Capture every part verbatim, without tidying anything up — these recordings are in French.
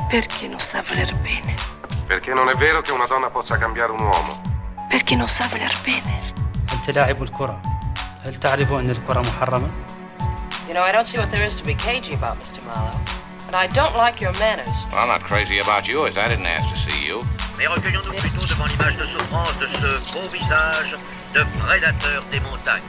Perché non sa voler bene. Perché non è vero che una donna possa cambiare un uomo. Perché non sa voler bene. أنت لاعب الكرة. هل تعرف أن الكرة محرمة؟ You know, I don't see what there is to be cagey about, Mister Marlowe. And I don't like your manners. Well, I'm not crazy about you, as I didn't ask to see you. Mais recueillons-nous plutôt devant l'image de souffrance de ce beau visage de prédateur des montagnes.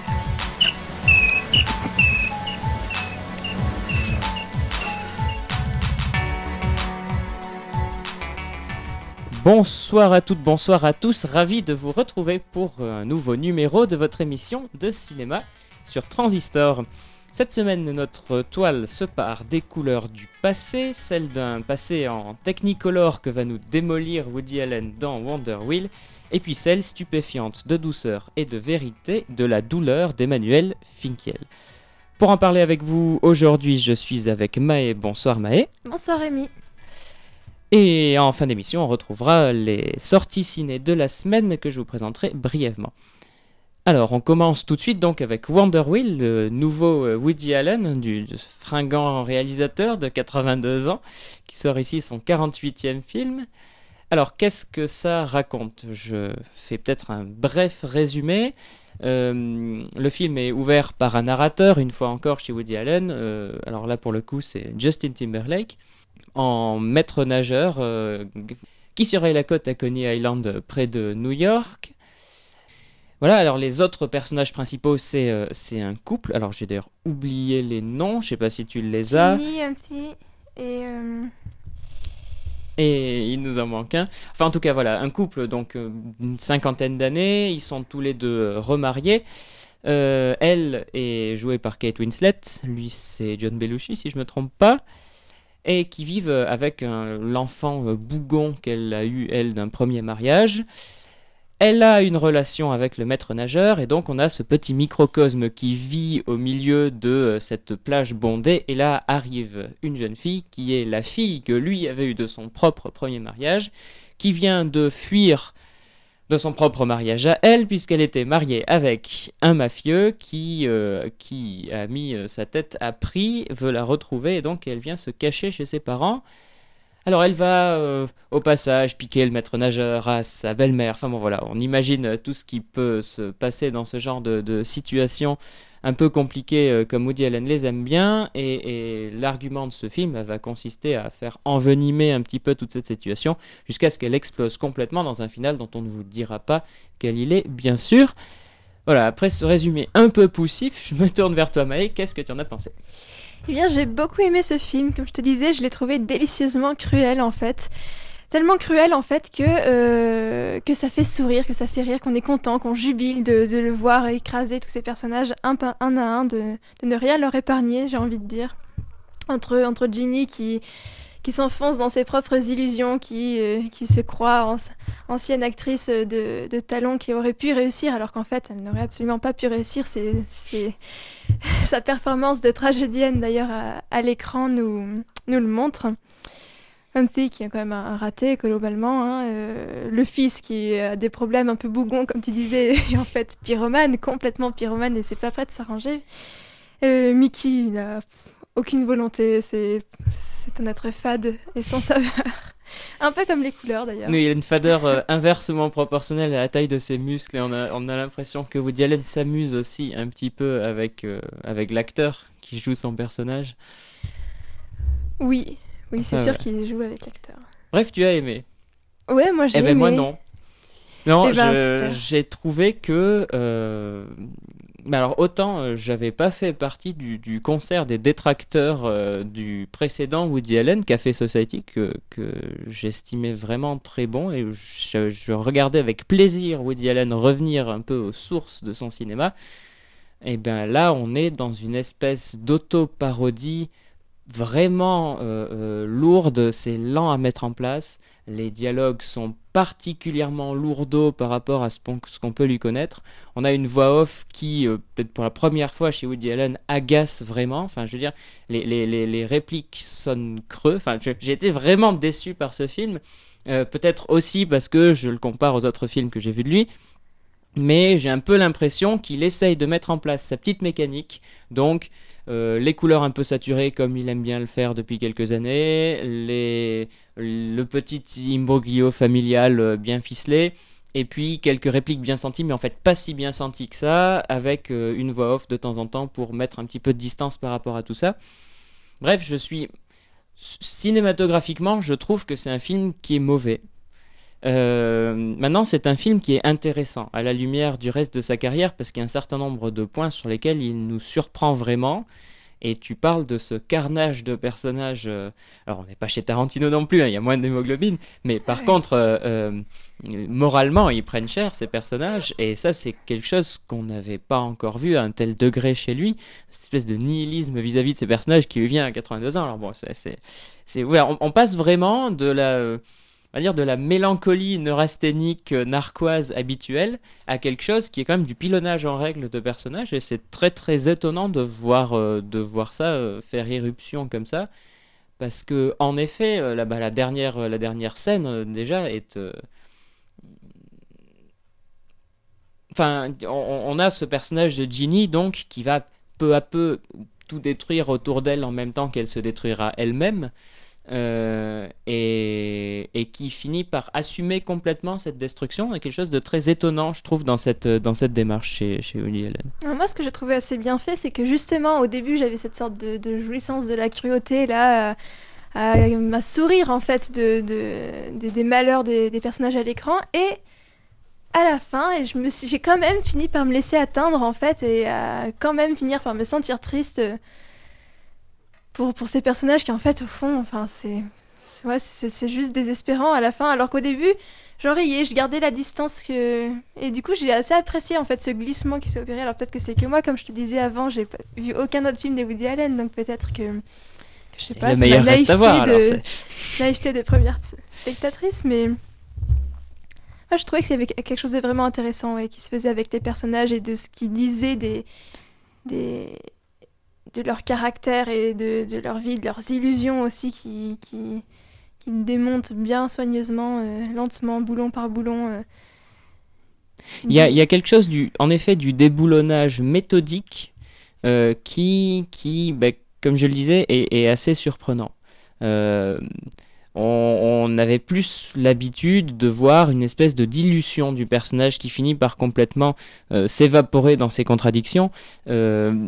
Bonsoir à toutes, bonsoir à tous, ravi de vous retrouver pour un nouveau numéro de votre émission de cinéma sur Transistor. Cette semaine, notre toile se part des couleurs du passé, celle d'un passé en Technicolor que va nous démolir Woody Allen dans Wonder Wheel, et puis celle stupéfiante de douceur et de vérité de la douleur d'Emmanuel Finkiel. Pour en parler avec vous, aujourd'hui, je suis avec Maë. Bonsoir Maë. Bonsoir Rémi. Et en fin d'émission, on retrouvera les sorties ciné de la semaine que je vous présenterai brièvement. Alors, on commence tout de suite donc avec Wonder Wheel, le nouveau Woody Allen, du, du fringant réalisateur de quatre-vingt-deux ans, qui sort ici son quarante-huitième film. Alors, qu'est-ce que ça raconte ? Je fais peut-être un bref résumé. Euh, le film est ouvert par un narrateur, une fois encore chez Woody Allen. Euh, alors là, pour le coup, c'est Justin Timberlake, en maître nageur euh, qui surveille la côte à Coney Island près de New York. Voilà, alors les autres personnages principaux, c'est, euh, c'est un couple. Alors j'ai d'ailleurs oublié les noms, je sais pas si tu les as. Ginny, Anthony et... Euh... Et il nous en manque un. Enfin en tout cas voilà, un couple donc euh, d'une cinquantaine d'années, ils sont tous les deux euh, remariés. Euh, elle est jouée par Kate Winslet, lui c'est John Belushi si je me trompe pas. Et qui vivent avec un, l'enfant euh, bougon qu'elle a eu, elle, d'un premier mariage. Elle a une relation avec le maître nageur, et donc on a ce petit microcosme qui vit au milieu de euh, cette plage bondée, et là arrive une jeune fille, qui est la fille que lui avait eue de son propre premier mariage, qui vient de fuir de son propre mariage à elle, puisqu'elle était mariée avec un mafieux qui, euh, qui a mis euh, sa tête à prix, veut la retrouver, et donc elle vient se cacher chez ses parents. Alors elle va euh, au passage piquer le maître nageur à sa belle-mère, enfin bon voilà, on imagine tout ce qui peut se passer dans ce genre de, de situation un peu compliquées euh, comme Woody Allen les aime bien, et, et l'argument de ce film va consister à faire envenimer un petit peu toute cette situation jusqu'à ce qu'elle explose complètement dans un final dont on ne vous dira pas quel il est bien sûr. Voilà, après ce résumé un peu poussif, je me tourne vers toi Maë, qu'est-ce que tu en as pensé ? Eh bien, j'ai beaucoup aimé ce film, comme je te disais, je l'ai trouvé délicieusement cruel en fait. Tellement cruel en fait que, euh, que ça fait sourire, que ça fait rire, qu'on est content, qu'on jubile de, de le voir écraser tous ces personnages un, un à un, de, de ne rien leur épargner, j'ai envie de dire. Entre, entre Ginny qui, qui s'enfonce dans ses propres illusions, qui, euh, qui se croit en, ancienne actrice de, de talent qui aurait pu réussir, alors qu'en fait elle n'aurait absolument pas pu réussir. C'est, c'est... Sa performance de tragédienne d'ailleurs à, à l'écran nous, nous le montre. Anthony qui a quand même un, un raté globalement, hein, euh, le fils qui a des problèmes un peu bougons comme tu disais, et en fait pyromane, complètement pyromane et c'est pas prêt de s'arranger. Euh, Mickey il n'a aucune volonté, c'est, c'est un être fade et sans saveur. Un peu comme les couleurs d'ailleurs. Oui, il a une fadeur euh, inversement proportionnelle à la taille de ses muscles et on a, on a l'impression que Woody Allen s'amuse aussi un petit peu avec, euh, avec l'acteur qui joue son personnage. Oui, oui c'est ah, sûr ouais. qu'il joue avec l'acteur. Bref, tu as aimé. Ouais, moi j'ai eh ben, aimé. Moi non. Non, eh ben, je, j'ai trouvé que... Euh... Mais alors autant euh, j'avais pas fait partie du, du concert des détracteurs euh, du précédent Woody Allen Café Society que, que j'estimais vraiment très bon et je, je regardais avec plaisir Woody Allen revenir un peu aux sources de son cinéma. Et bien là on est dans une espèce d'auto-parodie vraiment euh, euh, lourde, c'est lent à mettre en place, les dialogues sont particulièrement lourdeaux par rapport à ce qu'on, ce qu'on peut lui connaître. On a une voix off qui, euh, peut-être pour la première fois chez Woody Allen, agace vraiment, enfin je veux dire, les, les, les, les répliques sonnent creux, enfin je, j'ai été vraiment déçu par ce film, euh, peut-être aussi parce que je le compare aux autres films que j'ai vus de lui, mais j'ai un peu l'impression qu'il essaye de mettre en place sa petite mécanique, donc euh, les couleurs un peu saturées comme il aime bien le faire depuis quelques années, les, le petit imbroglio familial euh, bien ficelé, et puis quelques répliques bien senties, mais en fait pas si bien senties que ça, avec euh, une voix off de temps en temps pour mettre un petit peu de distance par rapport à tout ça. Bref, je suis... Cinématographiquement, je trouve que c'est un film qui est mauvais. Euh, maintenant, c'est un film qui est intéressant à la lumière du reste de sa carrière parce qu'il y a un certain nombre de points sur lesquels il nous surprend vraiment. Et tu parles de ce carnage de personnages. Euh, alors, on n'est pas chez Tarantino non plus, hein, il y a moins d'hémoglobine. Mais par ouais. contre, euh, euh, moralement, ils prennent cher ces personnages. Et ça, c'est quelque chose qu'on n'avait pas encore vu à un tel degré chez lui. Cette espèce de nihilisme vis-à-vis de ces personnages qui lui vient à quatre-vingt-deux ans. Alors, bon, c'est, c'est, c'est, ouais, on, on passe vraiment de la. Euh, on va dire de la mélancolie neurasthénique euh, narquoise habituelle à quelque chose qui est quand même du pilonnage en règle de personnages, et c'est très très étonnant de voir, euh, de voir ça euh, faire irruption comme ça, parce que en effet euh, la, bah, la, dernière, euh, la dernière scène euh, déjà est... Euh... Enfin, on, on a ce personnage de Ginny donc qui va peu à peu tout détruire autour d'elle en même temps qu'elle se détruira elle-même. Euh, et, et qui finit par assumer complètement cette destruction. Il y a quelque chose de très étonnant, je trouve, dans cette, dans cette démarche chez, chez Woody Allen. Alors moi, ce que j'ai trouvé assez bien fait, c'est que justement, au début, j'avais cette sorte de, de jouissance de la cruauté, là, à, à, à sourire, en fait, de, de, de, des malheurs des, des personnages à l'écran, et à la fin, et je me suis, j'ai quand même fini par me laisser atteindre, en fait, et à quand même finir par me sentir triste Pour, pour ces personnages qui en fait au fond enfin c'est c'est, ouais, c'est c'est juste désespérant à la fin, alors qu'au début j'en riais, je gardais la distance que... et du coup j'ai assez apprécié en fait ce glissement qui s'est opéré. Alors peut-être que c'est que moi, comme je te disais avant, j'ai pas vu aucun autre film de Woody Allen, donc peut-être que, que je sais c'est pas, le c'est meilleur la reste à voir, de... alors c'est... naïveté des premières spectatrices, mais moi je trouvais qu'il y avait quelque chose de vraiment intéressant et ouais, qui se faisait avec les personnages et de ce qu'ils disaient des des de leur caractère et de, de leur vie, de leurs illusions aussi, qui, qui, qui démontent bien soigneusement, euh, lentement, boulon par boulon. Euh. Il y a, il y a quelque chose, du, en effet, du déboulonnage méthodique euh, qui, qui bah, comme je le disais, est, est assez surprenant. Euh, on, on avait plus l'habitude de voir une espèce de dilution du personnage qui finit par complètement euh, s'évaporer dans ses contradictions. Euh,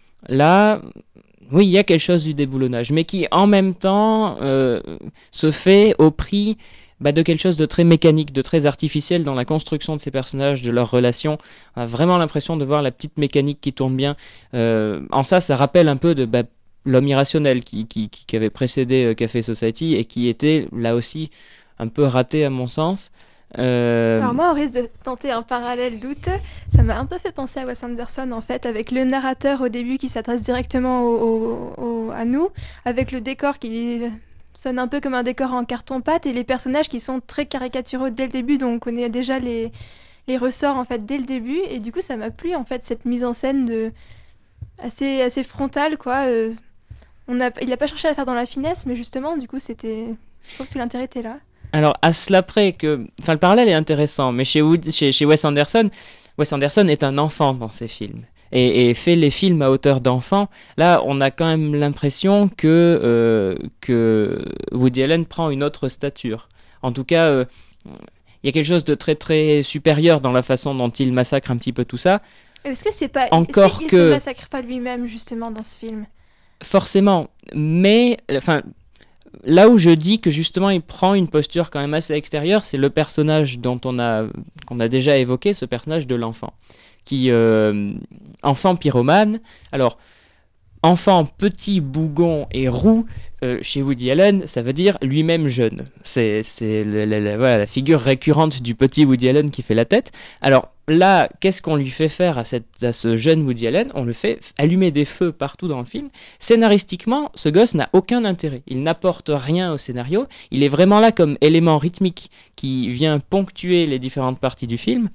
Là, oui, il y a quelque chose du déboulonnage, mais qui en même temps euh, se fait au prix bah, de quelque chose de très mécanique, de très artificiel dans la construction de ces personnages, de leurs relations. On a vraiment l'impression de voir la petite mécanique qui tourne bien. Euh, en ça, ça rappelle un peu de bah, L'homme irrationnel qui, qui, qui avait précédé euh, Café Society et qui était là aussi un peu raté à mon sens. Euh... Alors moi, au risque de tenter un parallèle douteux, ça m'a un peu fait penser à Wes Anderson en fait, avec le narrateur au début qui s'adresse directement au, au, au, à nous, avec le décor qui sonne un peu comme un décor en carton-pâte et les personnages qui sont très caricaturaux dès le début, donc on connaît déjà les, les ressorts en fait dès le début, et du coup ça m'a plu en fait cette mise en scène de assez, assez frontale quoi. Euh, on a, il a pas cherché à faire dans la finesse, mais justement du coup c'était, je trouve que l'intérêt était là. Alors, à cela près que... Enfin, le parallèle est intéressant, mais chez, Wood, chez, chez Wes Anderson, Wes Anderson est un enfant dans ses films. Et, et fait les films à hauteur d'enfant. Là, on a quand même l'impression que, euh, que Woody Allen prend une autre stature. En tout cas, euh, il y a quelque chose de très très supérieur dans la façon dont il massacre un petit peu tout ça. Est-ce que c'est pas... Encore Est-ce qu'il que... se massacre pas lui-même, justement, dans ce film ? Forcément. Mais... Enfin... Là où je dis que justement il prend une posture quand même assez extérieure, c'est le personnage dont on a, qu'on a déjà évoqué, ce personnage de l'enfant. Qui, euh, enfant pyromane, alors enfant petit, bougon et roux, euh, chez Woody Allen, ça veut dire lui-même jeune. C'est, c'est le, le, le, voilà, la figure récurrente du petit Woody Allen qui fait la tête. Alors là, qu'est-ce qu'on lui fait faire à, cette, à ce jeune Woody Allen ? On le fait allumer des feux partout dans le film. Scénaristiquement, ce gosse n'a aucun intérêt. Il n'apporte rien au scénario. Il est vraiment là comme élément rythmique qui vient ponctuer les différentes parties du film.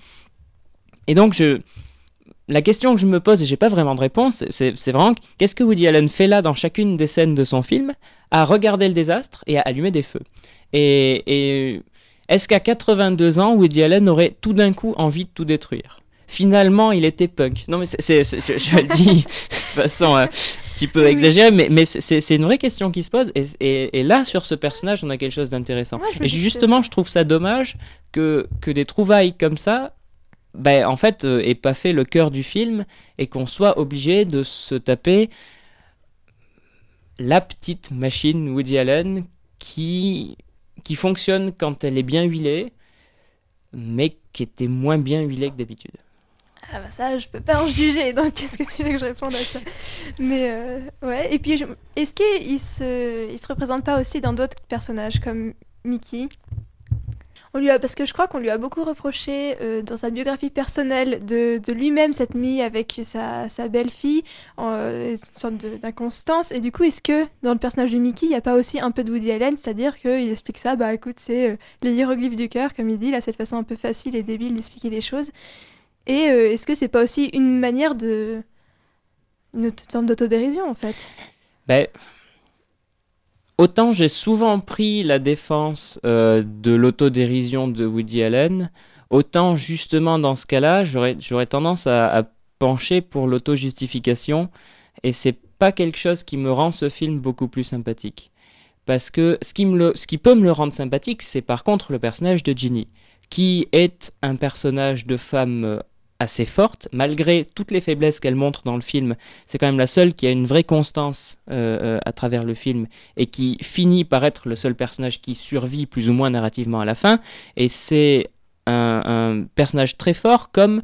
Et donc, je... la question que je me pose, et j'ai pas vraiment de réponse, c'est, c'est vraiment qu'est-ce que Woody Allen fait là dans chacune des scènes de son film, à regarder le désastre et à allumer des feux. Et, et est-ce qu'à quatre-vingt-deux ans, Woody Allen aurait tout d'un coup envie de tout détruire ? Finalement, il était punk. Non, mais c'est, c'est, c'est, je, je le dis de façon euh, un petit peu exagérée, mais, mais c'est, c'est une vraie question qui se pose. Et, et, et là, sur ce personnage, on a quelque chose d'intéressant. Ouais, je et dis justement, je trouve ça dommage que, que des trouvailles comme ça, ben, en fait, euh, aient pas fait le cœur du film et qu'on soit obligé de se taper la petite machine Woody Allen qui, qui fonctionne quand elle est bien huilée, mais qui était moins bien huilée que d'habitude. Ah bah ça, je peux pas en juger, donc qu'est-ce que tu veux que je réponde à ça ? Mais euh, ouais, et puis je- est-ce qu'il se, il se représente pas aussi dans d'autres personnages comme Mickey ? On lui a, parce que je crois qu'on lui a beaucoup reproché euh, dans sa biographie personnelle de, de lui-même s'être mis avec sa, sa belle-fille, en, euh, une sorte de- d'inconstance. Et du coup, est-ce que dans le personnage de Mickey, il n'y a pas aussi un peu de Woody Allen, c'est-à-dire qu'il explique ça, bah écoute, c'est euh, les hiéroglyphes du cœur, comme il dit, là, cette façon un peu facile et débile d'expliquer les choses. Et euh, est-ce que c'est pas aussi une manière de... une autre forme d'autodérision, en fait ? Ben, autant j'ai souvent pris la défense euh, de l'autodérision de Woody Allen, autant justement dans ce cas-là, j'aurais, j'aurais tendance à, à pencher pour l'auto-justification, et c'est pas quelque chose qui me rend ce film beaucoup plus sympathique. Parce que ce qui, me le, ce qui peut me le rendre sympathique, c'est par contre le personnage de Ginny, qui est un personnage de femme euh, assez forte, malgré toutes les faiblesses qu'elle montre dans le film. C'est quand même la seule qui a une vraie constance euh, euh, à travers le film et qui finit par être le seul personnage qui survit plus ou moins narrativement à la fin. Et c'est un, un personnage très fort, comme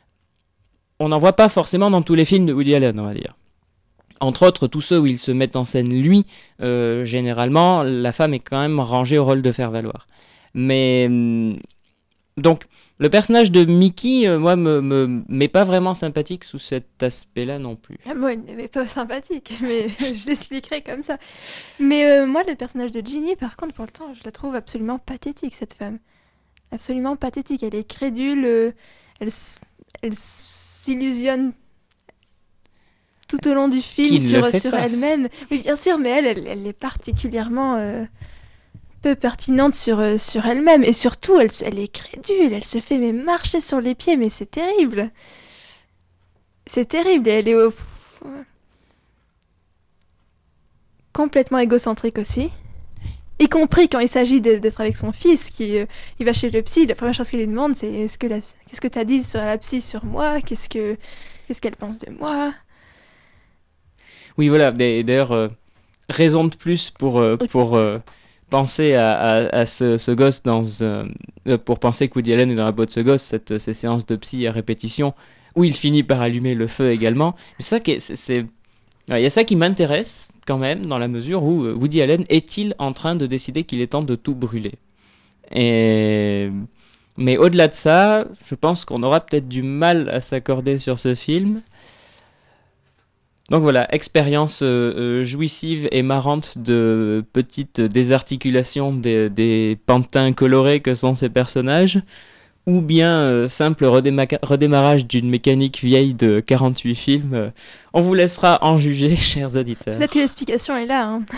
on n'en voit pas forcément dans tous les films de Woody Allen, on va dire. Entre autres, tous ceux où il se met en scène lui, euh, généralement, la femme est quand même rangée au rôle de faire valoir. Mais hum, donc, le personnage de Mickey, euh, moi, me, me m'est pas vraiment sympathique sous cet aspect-là non plus. Ah, moi, il n'est pas sympathique, mais je l'expliquerai comme ça. Mais euh, moi, le personnage de Ginny, par contre, pour le temps, je la trouve absolument pathétique, cette femme. Absolument pathétique. Elle est crédule, euh, elle, s- elle s'illusionne tout au long du film Qui ne le sur, fait sur pas. elle-même. Oui, bien sûr, mais elle, elle, elle est particulièrement euh, peu pertinente sur, euh, sur elle-même. Et surtout, elle, se- elle est crédule, elle se fait mais marcher sur les pieds, mais c'est terrible. C'est terrible, et elle est au- pff, ouais. complètement égocentrique aussi. Y compris quand il s'agit de- d'être avec son fils, qui euh, il va chez le psy, la première chose qu'il lui demande, c'est est-ce que la- qu'est-ce que t'as dit sur la psy sur moi, qu'est-ce que qu'est-ce qu'elle pense de moi. Oui, voilà. mais D'ailleurs, euh, raison de plus pour, euh, pour euh, penser à, à, à ce, ce gosse dans... euh, euh, pour penser que Woody Allen est dans la peau de ce gosse, cette, ces séances de psy à répétition, où il finit par allumer le feu également. C'est ça qui est... c'est, c'est- ouais, il y a ça qui m'intéresse quand même, dans la mesure où euh, Woody Allen est-il en train de décider qu'il est temps de tout brûler. Et... Mais au-delà de ça, je pense qu'on aura peut-être du mal à s'accorder sur ce film. Donc voilà, expérience euh, euh, jouissive et marrante de petites désarticulations des, des pantins colorés que sont ces personnages, ou bien euh, simple redéma- redémarrage d'une mécanique vieille de quarante-huit films. Euh, on vous laissera en juger, chers auditeurs. Peut-être que l'explication est là. Hein.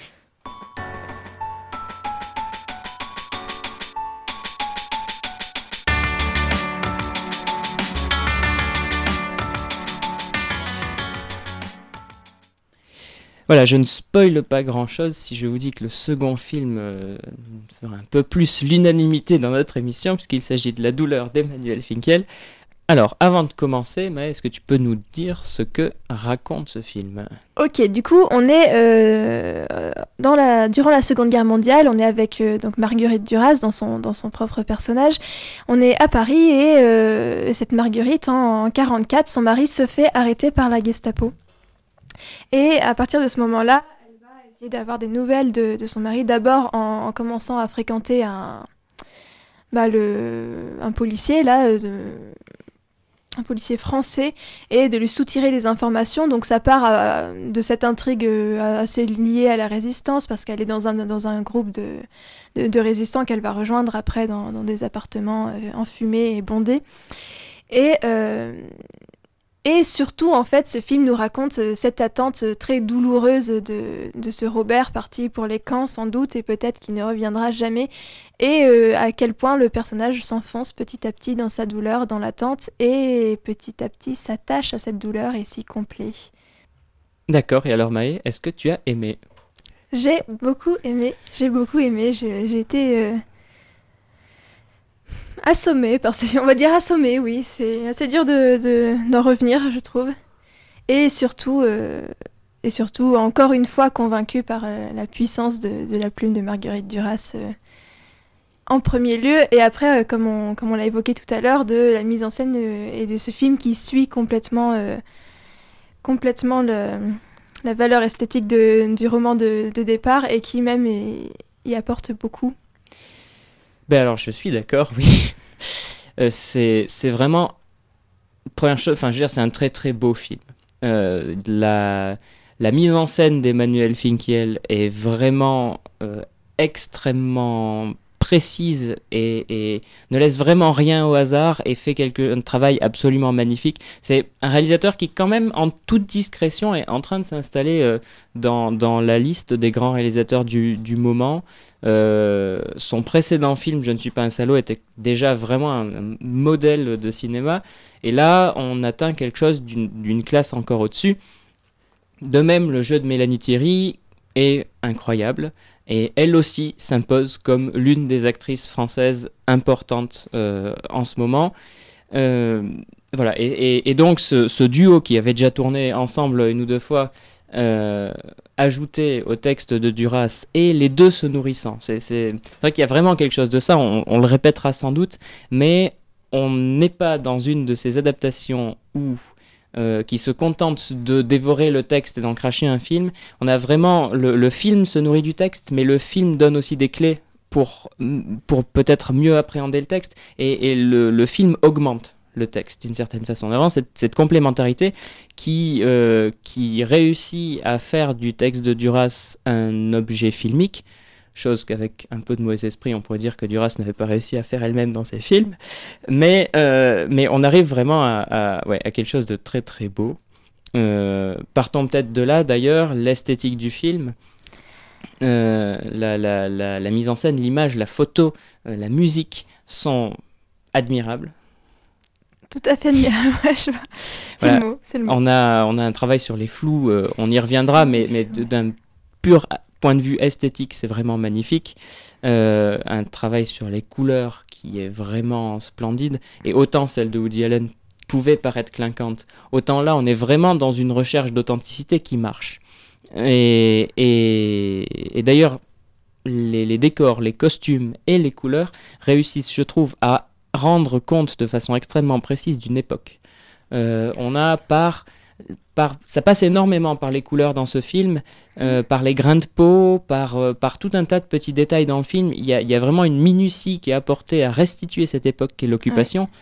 Voilà, je ne spoile pas grand-chose si je vous dis que le second film euh, sera un peu plus l'unanimité dans notre émission, puisqu'il s'agit de La douleur d'Emmanuel Finkiel. Alors, avant de commencer, Maë, est-ce que tu peux nous dire ce que raconte ce film ? Ok, du coup, on est euh, dans la, durant la Seconde Guerre mondiale, on est avec euh, donc Marguerite Duras dans son, dans son propre personnage. On est à Paris et euh, cette Marguerite, en, en quarante-quatre, son mari se fait arrêter par la Gestapo. Et à partir de ce moment-là, elle va essayer d'avoir des nouvelles de, de son mari, d'abord en, en commençant à fréquenter un, bah le, un policier, là, euh, de, un policier français, et de lui soutirer des informations. Donc ça part à, de cette intrigue euh, assez liée à la résistance, parce qu'elle est dans un, dans un groupe de, de, de résistants qu'elle va rejoindre après dans, dans des appartements euh, enfumés et bondés. Et... Euh, Et surtout, en fait, ce film nous raconte euh, cette attente euh, très douloureuse de, de ce Robert parti pour les camps, sans doute, et peut-être qu'il ne reviendra jamais. Et euh, à quel point le personnage s'enfonce petit à petit dans sa douleur, dans l'attente, et petit à petit s'attache à cette douleur et s'y complaît. D'accord, et alors Maë, est-ce que tu as aimé ? J'ai beaucoup aimé, j'ai beaucoup aimé, j'ai, j'ai été euh, assommée par ce film, on va dire assommée, oui, c'est assez dur de, de, d'en revenir, je trouve. Et surtout, euh, et surtout, encore une fois convaincue par euh, la puissance de, de la plume de Marguerite Duras euh, en premier lieu, et après, euh, comme, on, comme on l'a évoqué tout à l'heure, de la mise en scène euh, et de ce film qui suit complètement, euh, complètement le... la valeur esthétique de, du roman de, de départ et qui même est, y apporte beaucoup. Ben alors je suis d'accord, oui. euh, c'est, c'est vraiment... Première chose, enfin je veux dire, c'est un très très beau film. Euh, la, la mise en scène d'Emmanuel Finkiel est vraiment euh, extrêmement précise et, et ne laisse vraiment rien au hasard et fait quelque, un travail absolument magnifique. C'est un réalisateur qui, quand même, en toute discrétion, est en train de s'installer euh, dans, dans la liste des grands réalisateurs du, du moment. Euh, son précédent film, Je ne suis pas un salaud, était déjà vraiment un, un modèle de cinéma. Et là, on atteint quelque chose d'une, d'une classe encore au-dessus. De même, le jeu de Mélanie Thierry est incroyable. Et elle aussi s'impose comme l'une des actrices françaises importantes euh, en ce moment. Euh, voilà. Et, et, et donc, ce, ce duo qui avait déjà tourné ensemble une ou deux fois, euh, ajouté au texte de Duras, et les deux se nourrissant. C'est, c'est, c'est vrai qu'il y a vraiment quelque chose de ça, on, on le répétera sans doute, mais on n'est pas dans une de ces adaptations où... Euh, qui se contente de dévorer le texte et d'en cracher un film. On a vraiment... Le, le film se nourrit du texte, mais le film donne aussi des clés pour, pour peut-être mieux appréhender le texte, et, et le, le film augmente le texte d'une certaine façon. On a vraiment cette, cette complémentarité qui, euh, qui réussit à faire du texte de Duras un objet filmique, chose qu'avec un peu de mauvais esprit, on pourrait dire que Duras n'avait pas réussi à faire elle-même dans ses films. Mais, euh, mais on arrive vraiment à, à, ouais, à quelque chose de très très beau. Euh, partons peut-être de là, d'ailleurs, l'esthétique du film, euh, la, la, la, la mise en scène, l'image, la photo, euh, la musique sont admirables. Tout à fait admirable, c'est Voilà. le mot. C'est le mot. On a, on a un travail sur les flous, euh, on y reviendra, mais, mais d'un pur... point de vue esthétique, c'est vraiment magnifique. Euh, un travail sur les couleurs qui est vraiment splendide. Et autant celle de Woody Allen pouvait paraître clinquante, autant là, on est vraiment dans une recherche d'authenticité qui marche. Et, et, et d'ailleurs, les, les décors, les costumes et les couleurs réussissent, je trouve, à rendre compte de façon extrêmement précise d'une époque. Euh, on a par... Par, ça passe énormément par les couleurs dans ce film, euh, par les grains de peau, par, euh, par tout un tas de petits détails dans le film. Il y a, il y a vraiment une minutie qui est apportée à restituer cette époque qu'est l'occupation, ouais.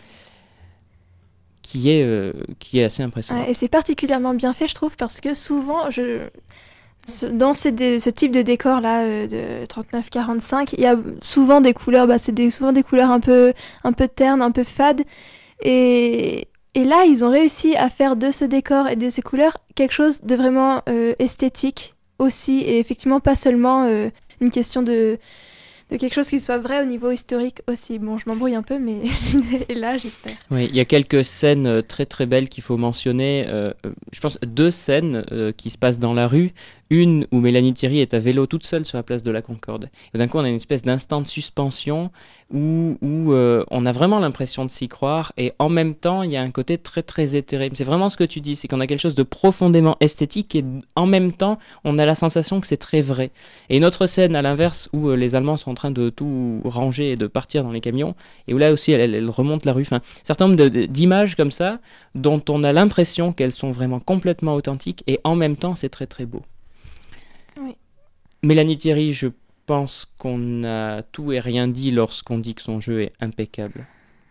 qui, est, euh, qui est assez impressionnante. Ouais, et c'est particulièrement bien fait, je trouve, parce que souvent, je... dans ces dé... ce type de décor-là, euh, de trente-neuf quarante-cinq, il y a souvent des couleurs, bah, c'est des... souvent des couleurs un peu, un peu ternes, un peu fades, et... Et là, ils ont réussi à faire de ce décor et de ces couleurs quelque chose de vraiment euh, esthétique aussi, et effectivement pas seulement euh, une question de, de quelque chose qui soit vrai au niveau historique aussi. Bon, je m'embrouille un peu, mais l'idée est là, j'espère. Oui, il y a quelques scènes très très belles qu'il faut mentionner. Euh, je pense deux scènes euh, qui se passent dans la rue. Une où Mélanie Thierry est à vélo toute seule sur la place de la Concorde. Et d'un coup, on a une espèce d'instant de suspension où, où euh, on a vraiment l'impression de s'y croire. Et en même temps, il y a un côté très très éthéré. C'est vraiment ce que tu dis, c'est qu'on a quelque chose de profondément esthétique et en même temps, on a la sensation que c'est très vrai. Et une autre scène à l'inverse où euh, les Allemands sont en train de tout ranger et de partir dans les camions. Et où là aussi, elle, elle, elle remonte la rue. Enfin, un certain nombre de, de, d'images comme ça dont on a l'impression qu'elles sont vraiment complètement authentiques. Et en même temps, c'est très très beau. Oui. Mélanie Thierry, je pense qu'on a tout et rien dit lorsqu'on dit que son jeu est impeccable.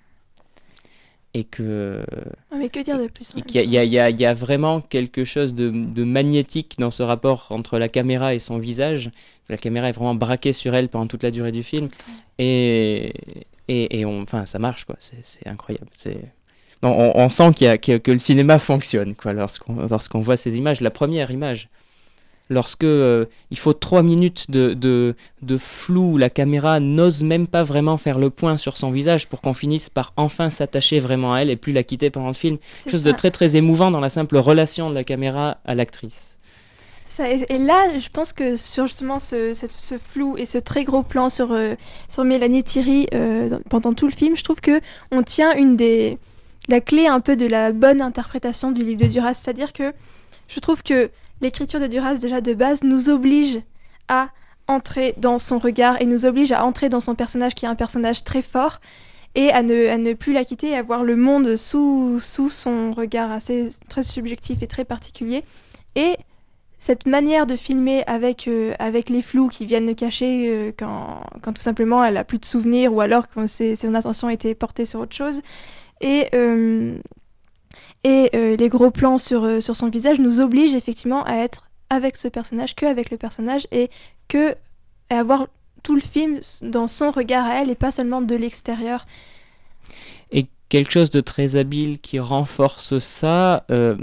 Et que... Oh, mais que dire de plus, hein, qu'il y a, il y a, il y a vraiment quelque chose de, de magnétique dans ce rapport entre la caméra et son visage. La caméra est vraiment braquée sur elle pendant toute la durée du film. Et, et, et on, enfin, ça marche, quoi. C'est, c'est incroyable. C'est... on, on sent qu'il y a, qu'il y a- que le cinéma fonctionne, quoi, lorsqu'on, lorsqu'on voit ces images. La première image, lorsque euh, il faut trois minutes de, de, de flou, où la caméra n'ose même pas vraiment faire le point sur son visage pour qu'on finisse par enfin s'attacher vraiment à elle et plus la quitter pendant le film. C'est Quelque chose ça. de très très émouvant dans la simple relation de la caméra à l'actrice. Ça, et, et là, je pense que sur justement ce, cette- ce flou et ce très gros plan sur, euh, sur Mélanie Thierry euh, dans- pendant tout le film, je trouve que on tient une des la clé un peu de la bonne interprétation du livre de Duras. C'est-à-dire que je trouve que l'écriture de Duras, déjà de base, nous oblige à entrer dans son regard et nous oblige à entrer dans son personnage qui est un personnage très fort et à ne, à ne plus la quitter et à voir le monde sous, sous son regard assez très subjectif et très particulier. Et cette manière de filmer avec, euh, avec les flous qui viennent le cacher euh, quand, quand tout simplement elle a plus de souvenirs ou alors que ses- son attention était portée sur autre chose et, euh, et euh, les gros plans sur, euh, sur son visage nous obligent effectivement à être avec ce personnage, que avec le personnage et que à avoir tout le film dans son regard à elle et pas seulement de l'extérieur. Et quelque chose de très habile qui renforce ça, euh,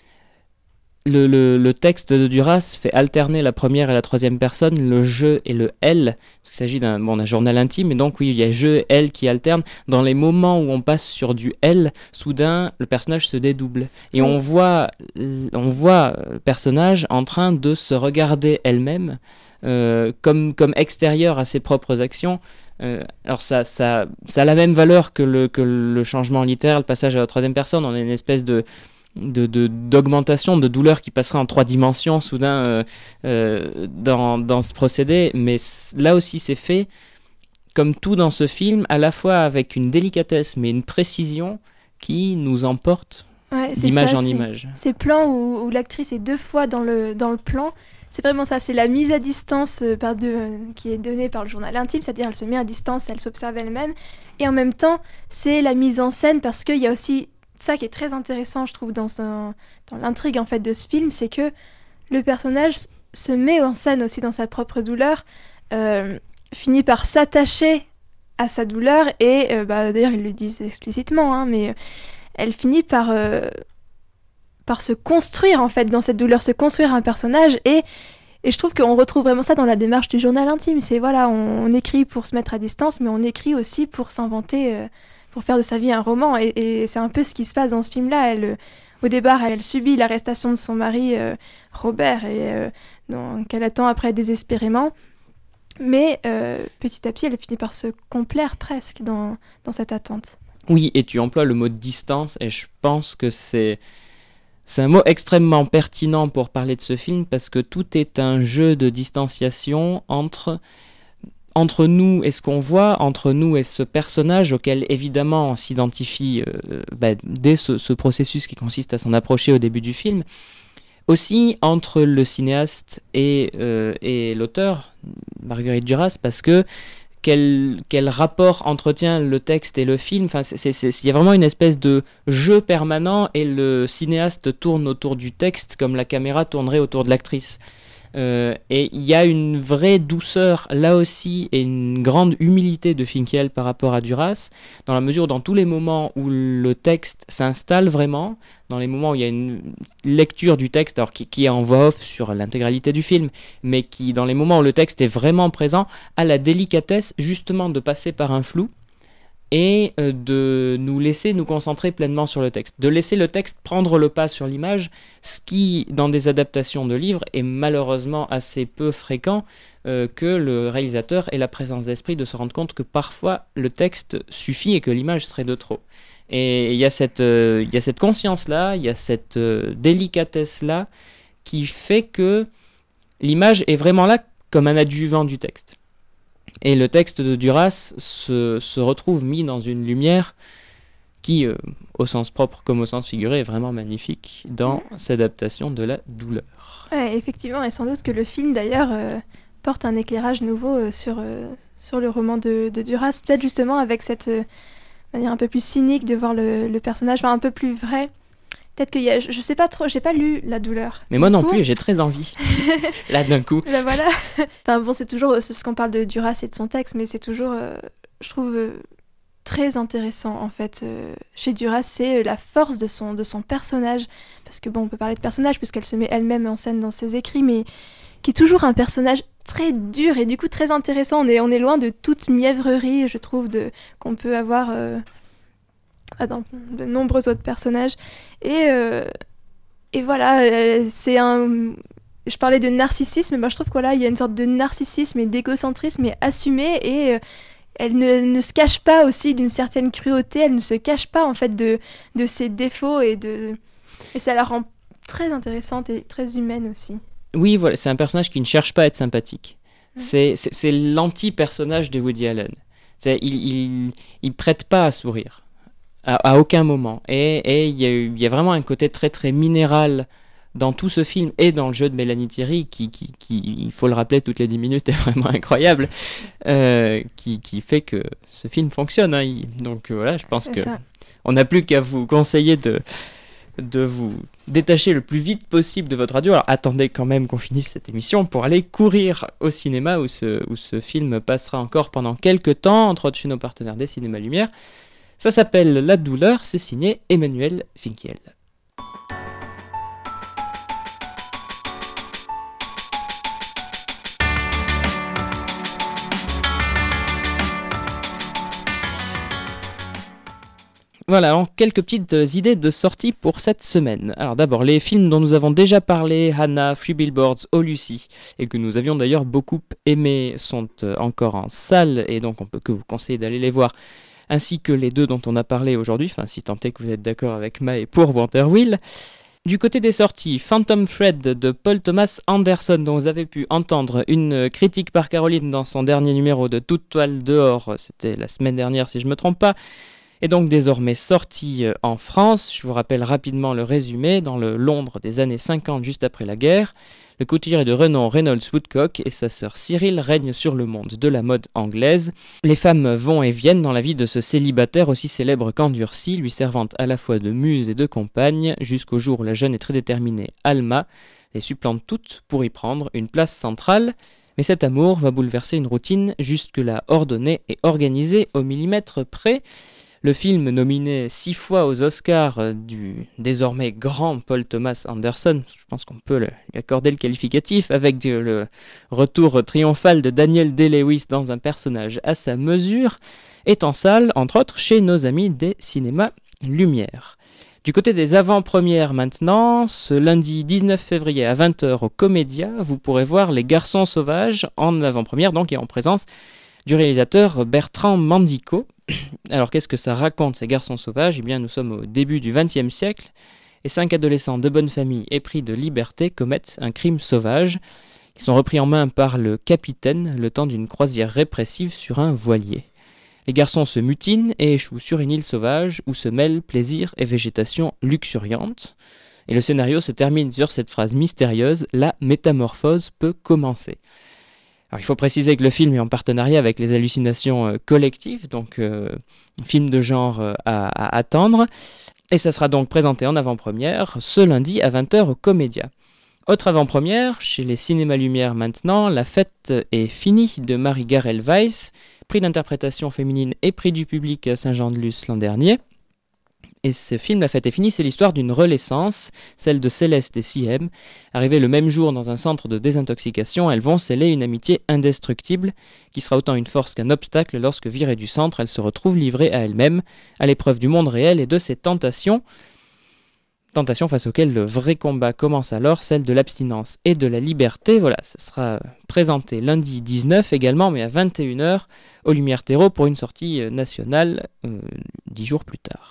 le, le- le texte de Duras fait alterner la première et la troisième personne, le je et le elle. Il s'agit d'un, bon, d'un journal intime, et donc oui, il y a je et elle qui alternent. Dans les moments où on passe sur du elle, soudain, le personnage se dédouble. Et Oui. on voit, l- on voit le personnage en train de se regarder elle-même euh, comme, comme extérieure à ses propres actions. Euh, alors ça, ça, ça a la même valeur que le, que le changement littéraire, le passage à la troisième personne. On a une espèce de, de, de- d'augmentation, de douleur qui passerait en trois dimensions soudain euh, euh, dans, dans ce procédé. Mais c- là aussi c'est fait, comme tout dans ce film, à la fois avec une délicatesse mais une précision qui nous emporte Ouais, c'est d'image ça, en c'est- image. Ces plans où, où l'actrice est deux fois dans le, dans le plan, c'est vraiment ça, c'est la mise à distance euh, par deux, euh, qui est donnée par le journal intime, c'est-à-dire elle se met à distance, elle s'observe elle-même, et en même temps, c'est la mise en scène, parce qu'il y a aussi ça qui est très intéressant, je trouve, dans, un- dans l'intrigue en fait de ce film, c'est que le personnage s- se met en scène aussi dans sa propre douleur, euh, finit par s'attacher à sa douleur, et euh, bah, d'ailleurs ils le disent explicitement, hein, mais... euh, elle finit par, euh, par se construire en fait dans cette douleur, se construire un personnage et, et je trouve qu'on retrouve vraiment ça dans la démarche du journal intime. C'est voilà, on, on écrit pour se mettre à distance, mais on écrit aussi pour s'inventer, euh, pour faire de sa vie un roman et, et c'est un peu ce qui se passe dans ce film-là. Elle, euh, au départ, elle, elle subit l'arrestation de son mari euh, Robert et euh, donc, qu'elle attend après désespérément. Mais euh, petit à petit, elle finit par se complaire presque dans, dans cette attente. Oui, et tu emploies le mot distance, et je pense que c'est, c'est un mot extrêmement pertinent pour parler de ce film, parce que tout est un jeu de distanciation entre, entre nous et ce qu'on voit, entre nous et ce personnage auquel évidemment on s'identifie euh, bah, dès ce, ce processus qui consiste à s'en approcher au début du film. Aussi entre le cinéaste et, euh, et l'auteur, Marguerite Duras, parce que Quel, quel rapport entretient le texte et le film. Enfin, c'est, c'est, c'est, il y a vraiment une espèce de jeu permanent et le cinéaste tourne autour du texte comme la caméra tournerait autour de l'actrice. Euh, et il y a une vraie douceur là aussi et une grande humilité de Finkiel par rapport à Duras, dans la mesure dans tous les moments où le texte s'installe vraiment, dans les moments où il y a une lecture du texte, alors qui, qui est en voix off sur l'intégralité du film, mais qui dans les moments où le texte est vraiment présent, a la délicatesse justement de passer par un flou et euh, de nous laisser nous concentrer pleinement sur le texte, de laisser le texte prendre le pas sur l'image, ce qui, dans des adaptations de livres, est malheureusement assez peu fréquent, euh, que le réalisateur ait la présence d'esprit de se rendre compte que parfois le texte suffit et que l'image serait de trop. Et il y a cette, euh, il y a cette conscience-là, il y a cette euh, délicatesse-là qui fait que l'image est vraiment là comme un adjuvant du texte. Et le texte de Duras se, se retrouve mis dans une lumière qui, euh, au sens propre comme au sens figuré, est vraiment magnifique dans cette adaptation de la douleur. Ouais, effectivement, et sans doute que le film d'ailleurs euh, porte un éclairage nouveau euh, sur, euh, sur le roman de, de Duras, peut-être justement avec cette euh, manière un peu plus cynique de voir le, le personnage, enfin un peu plus vrai. Peut-être qu'il y a, je, je sais pas trop, j'ai pas lu La douleur. Mais moi Du non coup, plus, j'ai très envie. Là d'un coup. Ben voilà. Enfin bon, c'est toujours, c'est parce qu'on parle de Duras et de son texte, mais c'est toujours, euh, je trouve, euh, très intéressant en fait euh, chez Duras, c'est euh, la force de son, de son personnage. Parce que bon, on peut parler de personnage puisqu'elle se met elle-même en scène dans ses écrits, mais qui est toujours un personnage très dur et du coup très intéressant. On est, on est loin de toute mièvrerie, je trouve, de, qu'on peut avoir euh, dans de nombreux autres personnages. Et, euh, et voilà, euh, c'est un... Je parlais de narcissisme, ben je trouve qu'il voilà, y a une sorte de narcissisme et d'égocentrisme mais assumé, et euh, elle ne, ne se cache pas aussi d'une certaine cruauté, elle ne se cache pas en fait de, de ses défauts, et, de, et ça la rend très intéressante et très humaine aussi. Oui, voilà, c'est un personnage qui ne cherche pas à être sympathique. Mmh. C'est, c'est, c'est l'anti-personnage de Woody Allen. C'est, il, il, il prête pas à sourire, à, à aucun moment. Et, et il, y a, il y a vraiment un côté très très minéral dans tout ce film et dans le jeu de Mélanie Thierry, qui, qui, qui il faut le rappeler toutes les dix minutes, est vraiment incroyable, euh, qui, qui fait que ce film fonctionne. Hein. Il, donc euh, voilà, je pense C'est que ça. on n'a plus qu'à vous conseiller de, de vous détacher le plus vite possible de votre radio. Alors attendez quand même qu'on finisse cette émission pour aller courir au cinéma, où ce, où ce film passera encore pendant quelques temps, entre autres chez nos partenaires des Cinémas Lumière. Ça s'appelle La Douleur, c'est signé Emmanuel Finkiel. Voilà, alors quelques petites euh, idées de sortie pour cette semaine. Alors d'abord, les films dont nous avons déjà parlé, Hannah, Three Billboards, Oh Lucy, et que nous avions d'ailleurs beaucoup aimés, sont euh, encore en salle, et donc on peut que vous conseiller d'aller les voir, ainsi que les deux dont on a parlé aujourd'hui, enfin si tant est que vous êtes d'accord avec Mae pour Wonder Wheel. Du côté des sorties, Phantom Thread de Paul Thomas Anderson, dont vous avez pu entendre une critique par Caroline dans son dernier numéro de Toute toile dehors, c'était la semaine dernière si je ne me trompe pas, est donc désormais sorti en France. Je vous rappelle rapidement le résumé. Dans le Londres des années cinquante, juste après la guerre, le couturier de renom Reynolds Woodcock et sa sœur Cyril règnent sur le monde de la mode anglaise. Les femmes vont et viennent dans la vie de ce célibataire aussi célèbre qu'endurci, lui servant à la fois de muse et de compagne, jusqu'au jour où la jeune et très déterminée Alma les supplante toutes pour y prendre une place centrale. Mais cet amour va bouleverser une routine jusque-là ordonnée et organisée au millimètre près. Le film, nominé six fois aux Oscars du désormais grand Paul Thomas Anderson, je pense qu'on peut le, lui accorder le qualificatif, avec du, le retour triomphal de Daniel Day-Lewis dans un personnage à sa mesure, est en salle, entre autres, chez nos amis des Cinémas Lumière. Du côté des avant-premières maintenant, ce lundi dix-neuf février à vingt heures au Comédia, vous pourrez voir Les Garçons Sauvages en avant-première, donc et en présence du réalisateur Bertrand Mandico. Alors qu'est-ce que ça raconte, Ces Garçons Sauvages ? Eh bien, nous sommes au début du vingtième siècle et cinq adolescents de bonne famille épris de liberté commettent un crime sauvage. Ils sont repris en main par le capitaine le temps d'une croisière répressive sur un voilier. Les garçons se mutinent et échouent sur une île sauvage où se mêlent plaisir et végétation luxuriante. Et le scénario se termine sur cette phrase mystérieuse « La métamorphose peut commencer ». Alors, il faut préciser que le film est en partenariat avec les hallucinations euh, collectives, donc euh, film de genre euh, à, à attendre. Et ça sera donc présenté en avant-première ce lundi à vingt heures au Comédia. Autre avant-première, chez les Cinémas Lumière maintenant, La fête est finie de Marie Garel Weiss, prix d'interprétation féminine et prix du public à Saint-Jean-de-Luz l'an dernier. Et ce film, La fête est finie, c'est l'histoire d'une renaissance, celle de Céleste et Siem. Arrivées le même jour dans un centre de désintoxication, elles vont sceller une amitié indestructible, qui sera autant une force qu'un obstacle lorsque, virées du centre, elles se retrouvent livrées à elles-mêmes, à l'épreuve du monde réel et de ses tentations. Tentations face auxquelles le vrai combat commence alors, celle de l'abstinence et de la liberté. Voilà, ce sera présenté lundi dix-neuf également, mais à vingt et une heures, au Lumière Terreau, pour une sortie nationale euh, dix jours plus tard.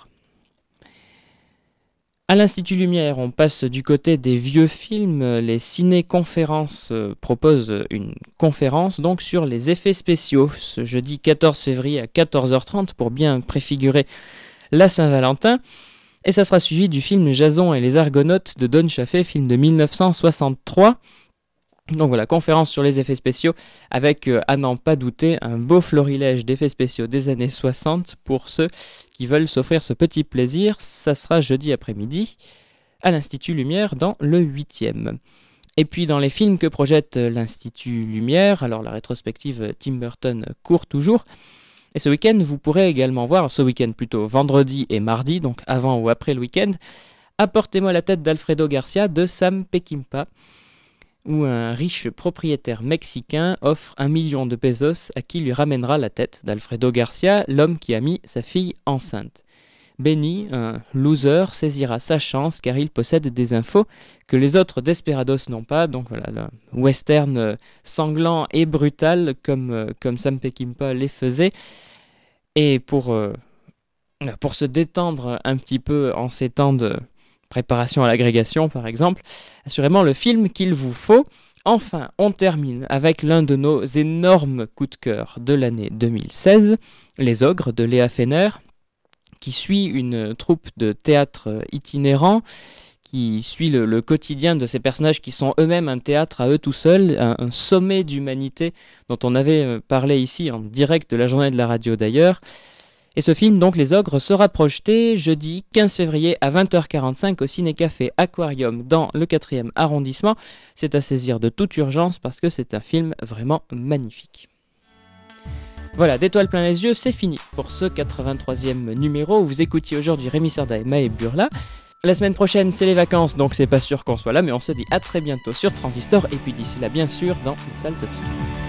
À l'Institut Lumière, on passe du côté des vieux films. Les ciné-conférences euh, proposent une conférence donc sur les effets spéciaux ce jeudi quatorze février à quatorze heures trente pour bien préfigurer la Saint-Valentin. Et ça sera suivi du film Jason et les Argonautes de Don Chaffee, film de mille neuf cent soixante-trois. Donc voilà, conférence sur les effets spéciaux avec, euh, à n'en pas douter, un beau florilège d'effets spéciaux des années soixante pour ceux qui veulent s'offrir ce petit plaisir. Ça sera jeudi après-midi à l'Institut Lumière dans le huitième. Et puis dans les films que projette l'Institut Lumière, alors la rétrospective Tim Burton court toujours, Et ce week-end, vous pourrez également voir, ce week-end plutôt, vendredi et mardi, donc avant ou après le week-end, Apportez-moi la tête d'Alfredo Garcia de Sam Peckinpah, où un riche propriétaire mexicain offre un million de pesos à qui lui ramènera la tête d'Alfredo Garcia, l'homme qui a mis sa fille enceinte. Benny, un loser, saisira sa chance car il possède des infos que les autres Desperados n'ont pas. Donc voilà, le western sanglant et brutal comme, comme Sam Peckinpah les faisait. Et pour, euh, pour se détendre un petit peu en ces temps de préparation à l'agrégation par exemple, assurément le film qu'il vous faut. Enfin, on termine avec l'un de nos énormes coups de cœur de l'année deux mille seize, Les Ogres de Léa Fener, qui suit une troupe de théâtre itinérant, qui suit le, le quotidien de ces personnages qui sont eux-mêmes un théâtre à eux tout seuls, un, un sommet d'humanité dont on avait parlé ici en direct de la journée de la radio d'ailleurs. Et ce film, donc Les Ogres, sera projeté jeudi quinze février à vingt heures quarante-cinq au Ciné-Café Aquarium dans le quatrième arrondissement. C'est à saisir de toute urgence parce que c'est un film vraiment magnifique. Voilà, d'étoiles plein les yeux, c'est fini pour ce quatre-vingt-troisième numéro où vous écoutiez aujourd'hui Rémi Sarda et Maë Burla. La semaine prochaine, c'est les vacances, donc c'est pas sûr qu'on soit là, mais on se dit à très bientôt sur Transistor, et puis d'ici là, bien sûr, dans les salles obscures.